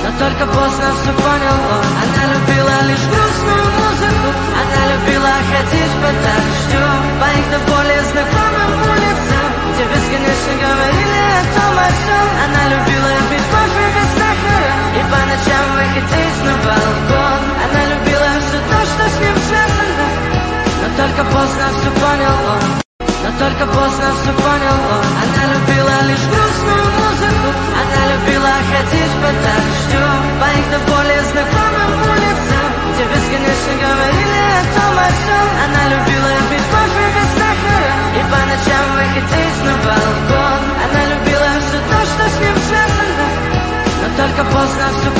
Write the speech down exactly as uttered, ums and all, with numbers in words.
но только поздно все понял он. Она любила лишь грустную музыку, она любила ходить по дождю, по их до боли знакомым улицам, где бесконечно говорили о том, о сём. Она любила пить кофе без сахара и по ночам выходить на балкон. Она любила все то, что с ним связано, но только поздно все понял он. Но только поздно все понял он. Она любила лишь грустную музыку, она любила ходить по дождю, по их до боли знакомым улицам, где бесконечно говорили о том, о сём. Она любила пить кофе без сахара и по ночам выходить на балкон. Она любила все то, что с ним связано, но только поздно все